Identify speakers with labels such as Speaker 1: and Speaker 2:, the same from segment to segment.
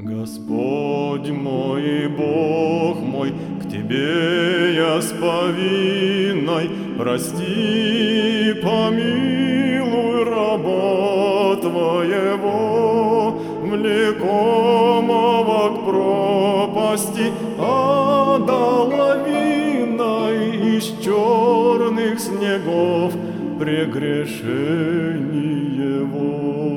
Speaker 1: Господь мой и Бог мой, к Тебе я с повинной, прости, помилуй раба Твоего, влекомого к пропасти ада лавиной из черных снегов прегрешений его.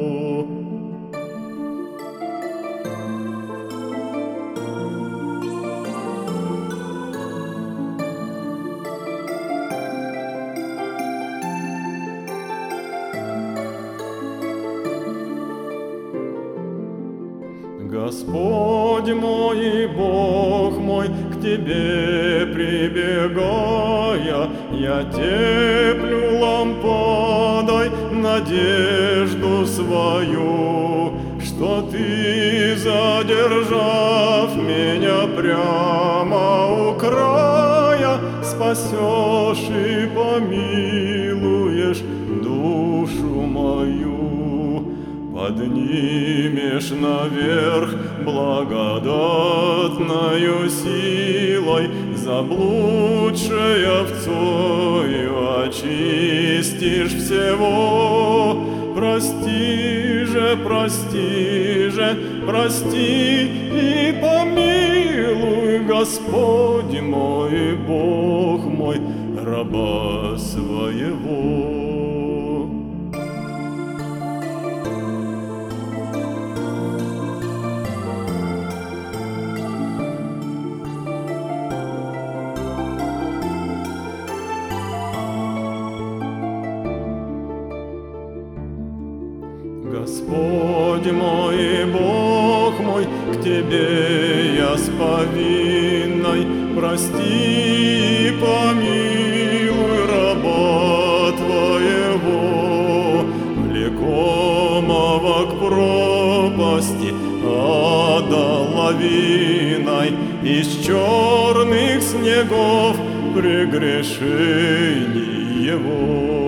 Speaker 1: Господь мой и Бог мой, к Тебе прибегая, я теплю лампадой надежду свою, что Ты, задержав меня прямо у края, спасешь и помилуешь душу мою. Поднимешь наверх благодатною силой, заблудшей овцою очистишь всего. Прости же, прости же, прости и помилуй, Господь мой и Бог мой, раба своего. Господь мой и Бог мой, к Тебе я с повинной, прости и помилуй раба Твоего, влекомого к пропасти ада лавиной из черных снегов прегрешений его.